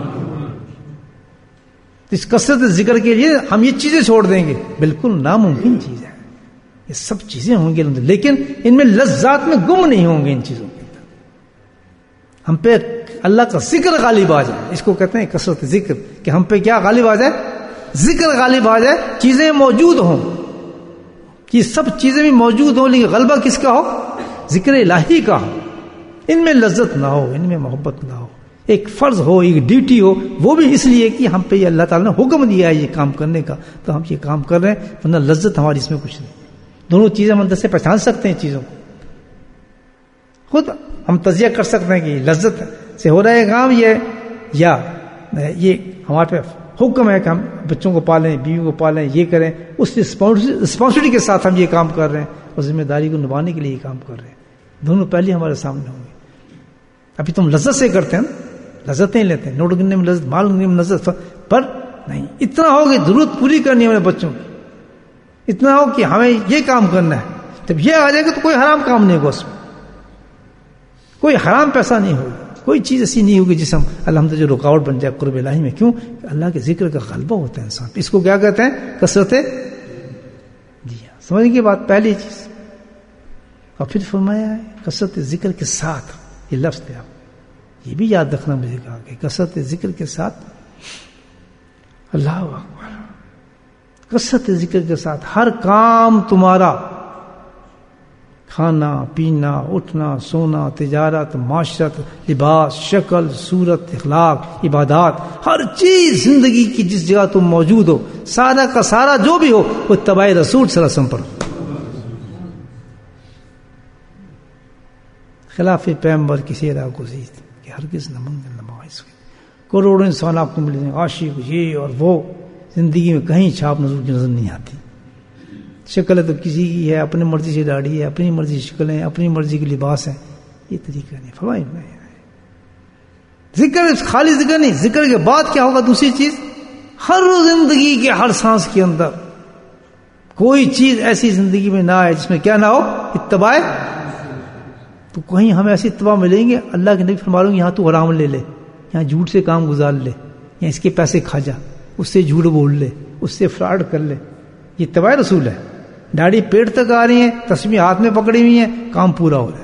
Speaker 1: اس کثرت ذکر کے لیے ہم یہ چیزیں چھوڑ دیں گے, بالکل ناممکن چیز ہے. یہ سب چیزیں ہوں گی لیکن ان میں لذات میں گم نہیں ہوں گے. ان چیزوں کے اندر ہم پہ اللہ کا ذکر غالب آ جائے, اس کو کہتے ہیں کثرت ذکر, کہ ہم پہ کیا غالب آ جائے, ذکر غالب آ جائے. چیزیں موجود ہوں, کہ سب چیزیں بھی موجود ہوں, لیکن غلبہ کس کا ہو, ذکر الہی کا ہو. ان میں لذت نہ ہو, ان میں محبت نہ ہو. ایک فرض ہو, ایک ڈیوٹی ہو, وہ بھی اس لیے کہ ہم پہ یہ اللہ تعالیٰ نے حکم دیا ہے یہ کام کرنے کا, تو ہم یہ کام کر رہے ہیں, ورنہ لذت ہماری اس میں کچھ نہیں. دونوں چیزیں ہم اندر سے پہچان سکتے ہیں. چیزوں کو خود ہم تجزیہ کر سکتے ہیں کہ لذت سے ہو رہا ہے کام یہ, یا یہ ہمارے پہ حکم ہے کہ ہم بچوں کو پالیں, بیوی کو پالیں, یہ کریں. اس رسپانسبلٹی کے ساتھ ہم یہ کام کر رہے ہیں, اور ذمہ داری کو نبھانے کے لیے یہ کام کر رہے ہیں. دونوں پہلے ہمارے سامنے ہوں گے. ابھی تم لذت سے کرتے ہیں, لذتیں لیتے ہیں, نوٹ گننے میں لذت, مال گننے میں لذت, پر نہیں اتنا ہو کہ ضرورت پوری کرنی ہے ہمارے بچوں کی, اتنا ہو کہ ہمیں یہ کام کرنا ہے. جب یہ آ جائے گا تو کوئی حرام کام نہیں ہوگا, اس میں کوئی حرام پیسہ نہیں ہوگا, کوئی چیز ایسی نہیں ہوگی جس ہم الحمد جو رکاوٹ بن جائے قرب الہی میں. کیوں؟ اللہ کے ذکر کا غلبہ ہوتا ہے انسان. اس کو کیا کہتے ہیں, کثرت. جی ہاں, سمجھنے کی بات پہلی چیز. اور پھر فرمایا ہے کثرت ذکر کے ساتھ, یہ لفظ تھے, آپ یہ بھی یاد رکھنا مجھے کہا کہ کثرت ذکر کے ساتھ اللہ اکبر, کثرت ذکر کے ساتھ ہر کام تمہارا, کھانا پینا, اٹھنا سونا, تجارت, معاشرت, لباس, شکل صورت, اخلاق, عبادات, ہر چیز زندگی کی جس جگہ تم موجود ہو, سارا کا سارا جو بھی ہو وہ اتباع رسول صلی اللہ علیہ وسلم پر, خلاف پیغمبر کسی راہ کو زید کہ ہرگز نہ منگل نہ مواعظ. کروڑوں انسان آپ کو ملیں گے, عاشق یہ اور وہ, زندگی میں کہیں چھاپ نظر کی نظر نہیں آتی. شکل تو کسی کی ہے, اپنی مرضی سے داڑھی ہے, اپنی مرضی کی شکلیں, اپنی مرضی کے لباس ہیں, یہ طریقہ نہیں. فرمایا ذکر خالی ذکر نہیں, ذکر کے بعد کیا ہوگا دوسری چیز, ہر زندگی کے ہر سانس کے اندر کوئی چیز ایسی زندگی میں نہ آئے جس میں کیا نہ ہو, اتباع. تو کہیں ہمیں ایسی اتباع ملیں گے, اللہ کے نبی فرما رہے ہیں یہاں تو حرام لے لے, یہاں جھوٹ سے کام گزار لے, یا اس کے پیسے کھا جا, اس سے جھوٹ بول لے, اس سے فراڈ کر لے. یہ اتباع رسول ہے. داڑھی پیٹ تک آ رہی ہیں, تسبیح ہاتھ میں پکڑی ہوئی ہیں, کام پورا ہو رہا ہے.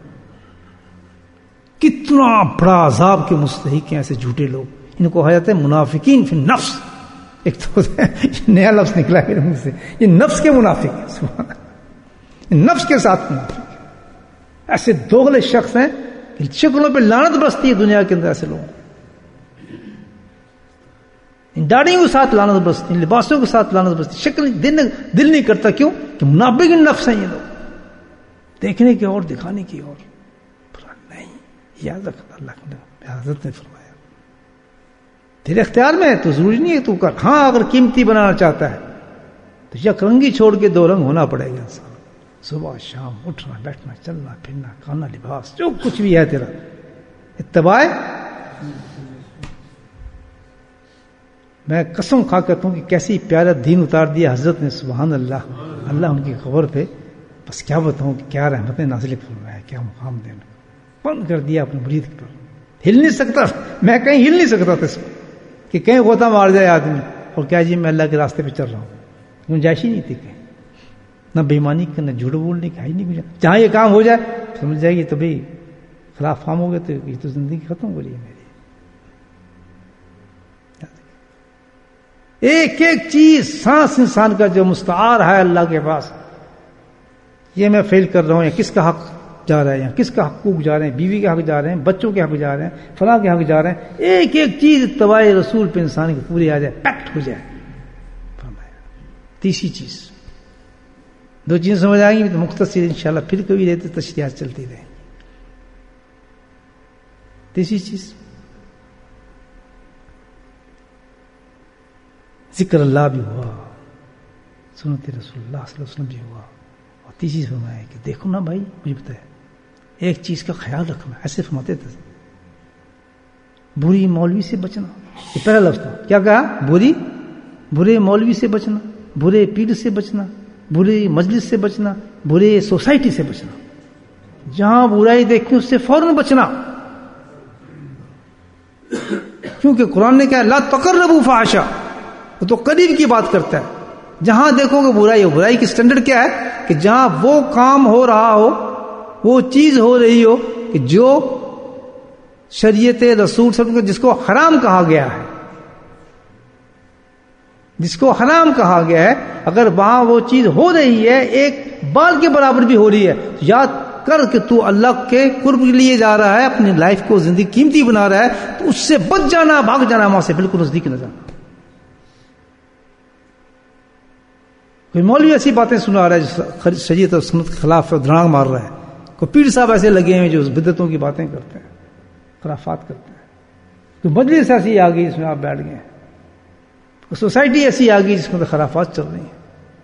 Speaker 1: کتنا بڑا عذاب کے مستحق ہیں ایسے جھوٹے لوگ. ان کو کہا جاتا ہے منافقین فی النفس. ایک تو نیا لفظ نکلا ہے منہ سے, یہ نفس کے منافق ہیں. سبحان اللہ, نفس کے ساتھ منافق ہیں. ایسے دوغلے شخص ہیں کہ شکلوں پہ لعنت بستی ہے دنیا کے اندر. ایسے لوگ داڑھیوں کے ساتھ لعنت بستی, لباسوں کے ساتھ لعنت بستی, شکل دل دل نہیں کرتا. کیوں کہ منافق نفس ہیں یہ لوگ, دیکھنے کی اور دکھانے کی اور. نہیں, یاد رکھنا اللہ نے حضرت نے فرمایا تیرے اختیار میں ہے, تو ضروری نہیں ہے تو کر. ہاں اگر قیمتی بنانا چاہتا ہے تو یک رنگی چھوڑ کے دو رنگ ہونا پڑے گا انسان. صبح شام اٹھنا بیٹھنا چلنا پھرنا کھانا لباس جو کچھ بھی ہے تیرا اتباع. میں قسم کھا کرتا ہوں کہ کیسی پیارا دین اتار دیا حضرت نے, سبحان اللہ. اللہ ان کی خبر پہ بس کیا بتاؤں کہ کیا رحمتیں نازل فرمایا, کیا مقام دینا بند کر دیا اپنے مرید پر. ہل نہیں سکتا, میں کہیں ہل نہیں سکتا تھا اس کو کہ کہیں غوطہ مار جائے آدمی, اور کیا جی میں اللہ کے راستے پہ چل رہا ہوں. گنجائش ہی نہیں تھی کہیں, نہ بےمانی کا, نہ جھوٹ بولنے کا ہی نہیں گنجائش. جہاں یہ کام ہو جائے سمجھ جائے گی تو بھائی خلاف فام ہو گئے تو یہ تو زندگی ختم ہو رہی ہے میری. ایک ایک چیز سانس انسان کا جو مستعار ہے اللہ کے پاس, یہ میں فیل کر رہا ہوں, یا کس کا حق جا رہا ہے, یا کس کا حقوق جا رہے ہیں, بیوی کے حق جا رہے ہیں, بچوں کے حق جا رہے ہیں, فلاں کے حق جا رہے ہیں. ایک ایک چیز اتباع رسول پہ انسان کی پوری آ جائے, پیکٹ ہو جائے. تیسری چیز, دو چیزیں سمجھ آئیں گی تو مختصر انشاءاللہ پھر کبھی رہتے تشریحات چلتی رہیں گی. تیسری چیز ذکر اللہ بھی ہوا، سنت رسول اللہ صلی اللہ علیہ وسلم بھی ہوا، اور تیسری فرمایا کہ دیکھو نا بھائی مجھے بتایا ایک چیز کا خیال رکھنا، ایسے فرماتے تھے بری مولوی سے بچنا، یہ پہلا لفظ تھا، کیا کہا؟ بری برے مولوی سے بچنا، برے پیر سے بچنا، برے مجلس سے بچنا، برے سوسائٹی سے بچنا، جہاں برائی دیکھیں اس سے فوراً بچنا، کیونکہ قرآن نے کہا لا تقربوا فحشا، وہ تو قریب کی بات کرتا ہے، جہاں دیکھو گے برائی ہو، برائی کی سٹینڈرڈ کیا ہے کہ جہاں وہ کام ہو رہا ہو، وہ چیز ہو رہی ہو کہ جو شریعت رسول صلی اللہ علیہ وسلم جس کو حرام کہا گیا ہے، جس کو حرام کہا گیا ہے، اگر وہاں وہ چیز ہو رہی ہے ایک بال کے برابر بھی ہو رہی ہے، یاد کر کہ تو اللہ کے قرب کے لیے جا رہا ہے، اپنی لائف کو زندگی قیمتی بنا رہا ہے، تو اس سے بچ جانا، بھاگ جانا، وہاں سے بالکل نزدیک نہ جانا۔ کوئی مولوی ایسی باتیں سنا رہا ہے جو شریعت اور سنت کے خلاف دھڑام مار رہا ہے، کوئی پیر صاحب ایسے لگے ہیں جو بدعتوں کی باتیں کرتے ہیں، خرافات کرتے ہیں، کوئی مجلس ایسی آ گئی جس میں آپ بیٹھ گئے ہیں، سوسائٹی ایسی آ گئی جس میں خرافات چل رہی ہیں،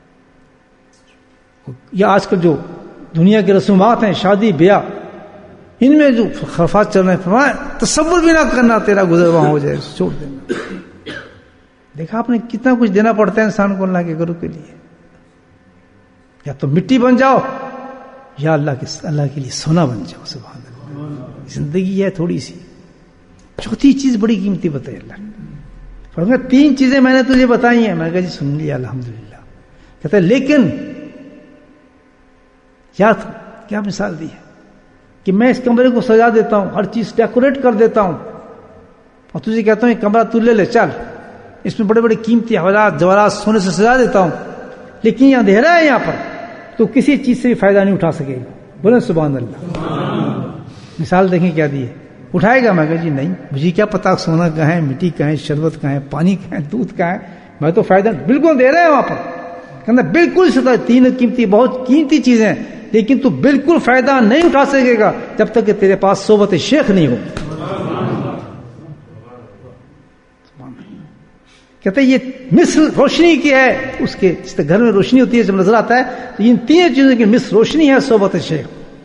Speaker 1: یا آج کل جو دنیا کی رسومات ہیں، شادی بیاہ، ان میں جو خرافات چل رہے ہیں، فرمایا تصور بھی نہ کرنا تیرا گزر وہاں ہو جائے، چھوڑ دینا۔ دیکھا آپ نے کتنا کچھ دینا پڑتا ہے انسان کو اللہ کے گھروں کے لیے، یا تو مٹی بن جاؤ یا اللہ کے اللہ کے لیے سونا بن جاؤ۔ سبحان اللہ، زندگی ہے تھوڑی سی، چوتھی چیز بڑی قیمتی بتائی اللہ نے، فرمایا تین چیزیں میں نے تجھے بتائی ہیں، میں نے کہا جی سن لیا الحمدللہ، کہتا ہے لیکن کیا کیا مثال دی ہے کہ میں اس کمرے کو سجا دیتا ہوں، ہر چیز ڈیکوریٹ کر دیتا ہوں، اور تجھے کہتا ہوں یہ کمرہ تو لے لے چل، اس میں بڑے بڑے قیمتی حوالات جواہرات سونے سے سجا دیتا ہوں، لیکن یہ اندھیرا ہے، یہاں پر تو کسی چیز سے بھی فائدہ نہیں اٹھا سکے گا۔ بولے سبحان اللہ۔ مثال دیکھیں کیا دی ہے، اٹھائے گا؟ میں کہا جی نہیں، مجھے کیا پتا سونا کہاں ہے، مٹی کہاں ہے، شربت کہاں ہے، پانی کہاں ہے، دودھ کہاں ہے، میں تو فائدہ بالکل دے رہا ہے وہاں پر، کہنا بالکل ستا تین قیمتی بہت قیمتی چیزیں، لیکن تو بالکل فائدہ نہیں اٹھا سکے گا جب تک کہ تیرے پاس صحبت شیخ نہیں ہو۔ کہتے یہ مصر روشنی کی ہے، اس کے جس طرح گھر میں روشنی ہوتی ہے جب نظر آتا ہے، تو ان تین چیزوں کی مصر روشنی ہے صحبت شیخ۔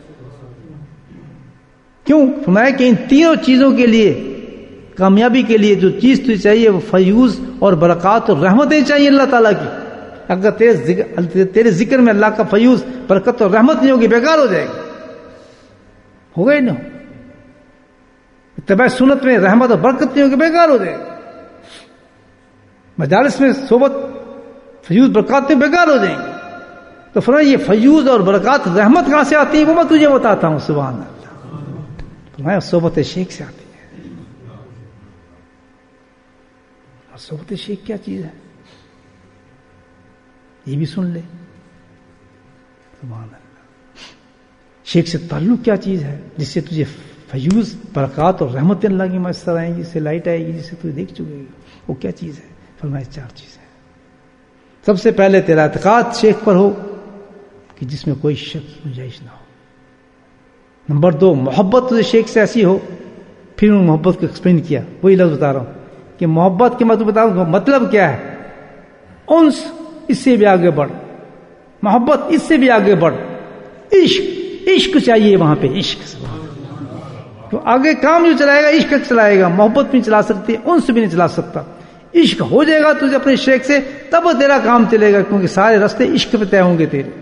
Speaker 1: کیوں؟ فرمایا کہ ان تینوں چیزوں کے لیے، کامیابی کے لیے جو چیز تجھے چاہیے وہ فیوز اور برکات اور رحمتیں چاہیے اللہ تعالیٰ کی۔ اگر تیرے ذکر تیرے ذکر میں اللہ کا فیوز، برکت اور رحمت نہیں ہوگی، بیکار ہو جائے گا، ہو گئے نہیں، اتباع سنت میں رحمت اور برکت نہیں ہوگی، بیکار ہو جائے گا، مجالس میں صحبت فیوز برکات میں بیکار ہو جائیں گے۔ تو فرمایا یہ فیوز اور برکات رحمت کہاں سے آتی ہے وہ میں تجھے بتاتا ہوں۔ سبحان اللہ، فرمایا صحبت شیخ سے آتی ہے۔ اور صحبت شیخ کیا چیز ہے یہ بھی سن لے۔ سبحان اللہ، شیخ سے تعلق کیا چیز ہے جس سے تجھے فیوز برکات اور رحمت اللہ کی میسر آئیں گی، جس سے لائٹ آئے گی، جس سے تجھے دیکھ چکے گی، وہ کیا چیز ہے؟ فرمایا چار چیزیں۔ سب سے پہلے تیرا اعتقاد شیخ پر ہو کہ جس میں کوئی شک گنجائش نہ ہو۔ نمبر دو، محبت تجھے شیخ سے ایسی ہو، پھر انہوں نے محبت کو ایکسپلین کیا، وہی لفظ بتا رہا ہوں کہ محبت کے مطلب بتا رہا ہوں مطلب کیا ہے، انس اس سے بھی آگے بڑھ، محبت اس سے بھی آگے بڑھ، عشق عشق چاہیے وہاں پہ، عشق تو آگے کام جو چلائے گا عشق چلائے گا، محبت بھی چلا سکتی ہے، انس بھی نہیں چلا سکتا۔ عشق ہو جائے گا تجھے اپنے شیخ سے تب تیرا کام چلے گا، کیونکہ سارے راستے عشق پہ طے ہوں گے تیرے۔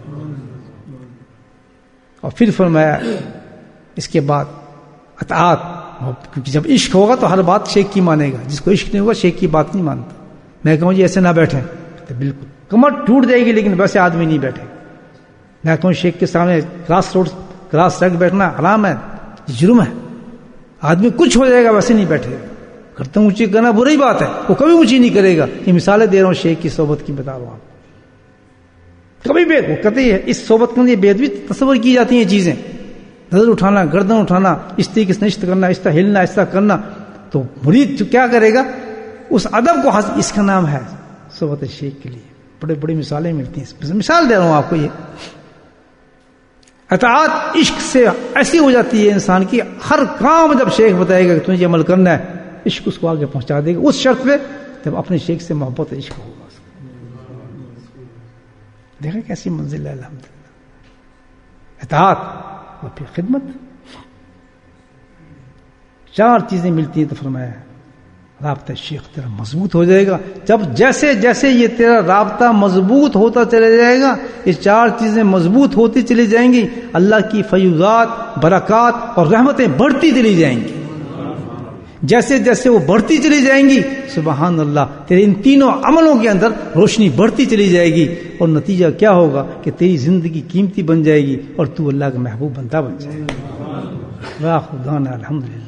Speaker 1: اور پھر فرمایا اس کے بعد اطاعت، کیونکہ جب عشق ہوگا تو ہر بات شیخ کی مانے گا، جس کو عشق نہیں ہوگا شیخ کی بات نہیں مانتا۔ میں کہوں جی ایسے نہ بیٹھیں، تو بالکل کمر ٹوٹ جائے گی، لیکن ویسے آدمی نہیں بیٹھے۔ میں کہوں شیخ کے سامنے کراس روڈ کراس رکھ بیٹھنا حرام ہے، جرم ہے، آدمی کچھ ہو جائے گا ویسے نہیں بیٹھے گا، کرتا ہوں اونچی کرنا بری بات ہے، وہ کبھی اونچی نہیں کرے گا۔ یہ مثالیں دے رہا ہوں شیخ کی صحبت کی، بتا رہا ہوں آپ کبھی بھی وہ کہتے ہیں اس صحبت کے اندر بے ادبی تصور کی جاتی ہیں چیزیں، نظر اٹھانا، گردن اٹھانا، اس طریقے سے نشت کرنا، اس طرح ہلنا، اس طرح کرنا، تو مرید کیا کرے گا اس ادب کو، اس کا نام ہے صحبت شیخ کے لیے۔ بڑے بڑی مثالیں ملتی ہیں، مثال دے رہا ہوں آپ کو۔ یہ اطاعت عشق سے ایسی ہو جاتی ہے انسان کی، ہر کام جب شیخ بتائے گا کہ تجھے عمل کرنا ہے، عشق اس کو آگے پہنچا دے گا، اس شرط پہ تب اپنے شیخ سے محبت عشق ہوگا. دیکھیں کیسی منزل ہے الحمدللہ. اطاعت اور پھر خدمت. چار چیزیں ملتی ہیں تو فرمایا رابطہ شیخ تیرا مضبوط ہو جائے گا. جب جیسے جیسے یہ تیرا رابطہ مضبوط ہوتا چلا جائے گا یہ چار چیزیں مضبوط ہوتی چلی جائیں گی, اللہ کی فیوزات برکات اور رحمتیں بڑھتی چلی جائیں گی. جیسے جیسے وہ بڑھتی چلی جائیں گی سبحان اللہ تیرے ان تینوں عملوں کے اندر روشنی بڑھتی چلی جائے گی اور نتیجہ کیا ہوگا کہ تیری زندگی قیمتی بن جائے گی اور تو اللہ کا محبوب بندہ بن جائے گا. واہ خدا الحمدللہ.